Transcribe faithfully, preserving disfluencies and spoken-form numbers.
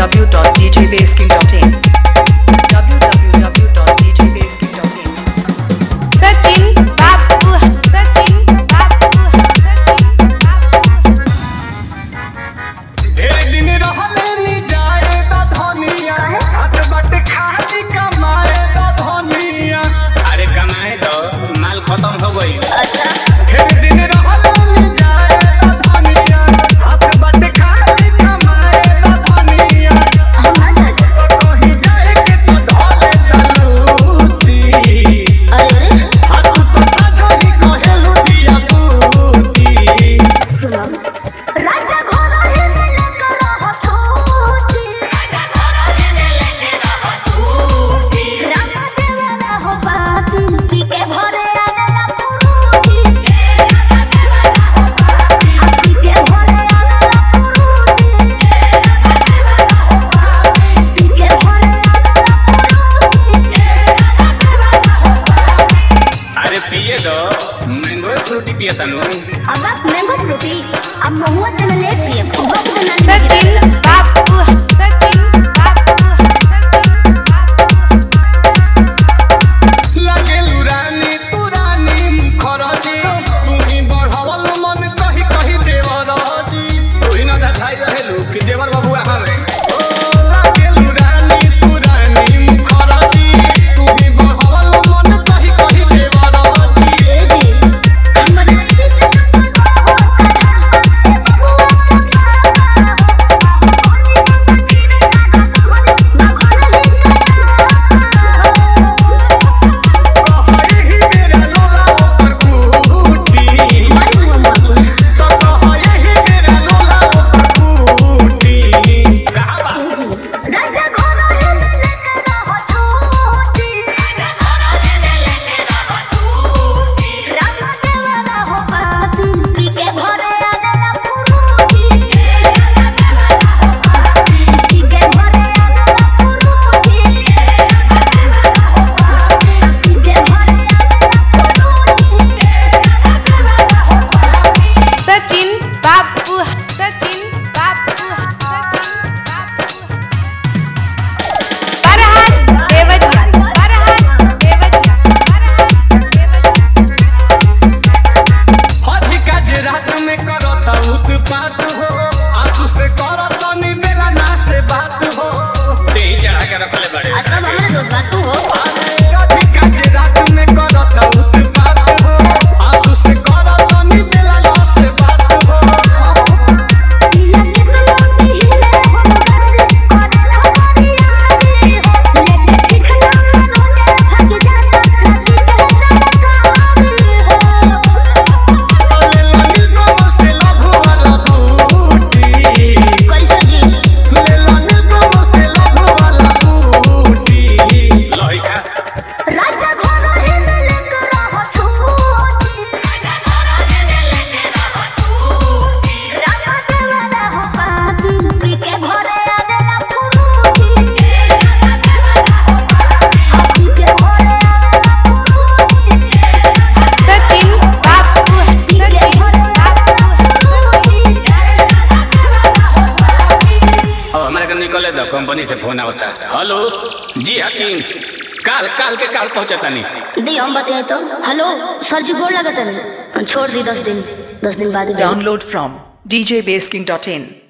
w dot d j basking dot in w w w dot d j basking dot in Sachin Babu Sachin Babu Sachin Babu एक दिन रहले नी जाए ता धनिया हाथ बट खाली कमाए ता धनिया अरे कमाए तो माल खत्म हो गई अच्छा एक दिन रहले नी जाए ता धनिया हाथ बट खाली कमाए ता धनिया तो कहीं जाए के तो ढोले तलूती अरे हाथ तो साझो ही कहेलु दिया पूती सुनो राजा घोड़ा हेले लेकर रहो छूटी राजा घोड़ा हेले लेकर रहो छूटी राजा देवाना हो पाती पी के भरे आवेला पुरूटी राजा देवाना हो पाती पी के भरे आवेला पुरूटी राजा देवाना हो पाती पी के भरे आवेला पुरूटी राजा देवाना हो पाती अरे पिए दो मैंगो फ्रूटी पिए तनु अब आप मैंगो फ्रूटी अब महुआ चले पिए बहुत बना Sachin Babu Sachin Babu Sachin Babu लागेलु रानी तू रानी मुखरजी तुही बढ़ावल मन कही कही देवरजी तुही न धाई रहेलु कि देवर बाबू हमें ओ लागेलु रानी तू रानी मुखरजी तुही बढ़ावल मन कही कही देवरजी हमर दिल के कहई ही मेरा लोला ऊपर कूटी तो कहई ही मेरा लोला ऊपर कूटी कहां बा राजा घोड़ा हेले लेकर रहो छूटी राजा घोड़ा हेले लेकर रहो छूटी राजा देवाना हो पाती पी के भरे आवेला पुरूटी राजा देवाना हो पाती पी के भरे आवेला पुरूटी राजा देवाना हो पाती पी के भरे आवेला पुरूटी राजा देवाना हो पाती Sachin Babu Sachin Babu Sachin Babu Farhan Devadiya Farhan Devadiya Farhan Devadiya अधिका जे रात में करता उत्पात हो आंसू से करता नी बेला ना से बात हो तेही चढ़ा के रखले बड़े सब हमारे दोस्त बात तू हो अधिका जे रात में करता उत्पात हो आंसू से करता नी बेला ना से बात हो पिया के तलोती हिले हो मगर करेला हमारी यारी हो लेके चिखना रोने फंस जाता राती के सरकारी हो ले लानी गोमल से लभ वाला बूटी कैसे जी ले लानी गोमल से लभ वाला बूटी लोही का राजा घोड़ा हेले लेकर रहो छूटी राजा घोड़ा हेले लेकर रहो छूटी राजा देवाना हो पाती पी के भरे आवेला पुरूटी राजा देवाना हो पाती पी के भरे आवेला पुरूटी Sachin Babu Sachin Babu अब हमारे का निकले दो कंपनी से फोन आवता हेलो जी हकीम काल काल के काल पहुंचता नहीं दी हम बताए तो हेलो सर जी गोड़ लगता नहीं छोड़ दी दस दिन दस दिन बाद ही Download from d j basking dot in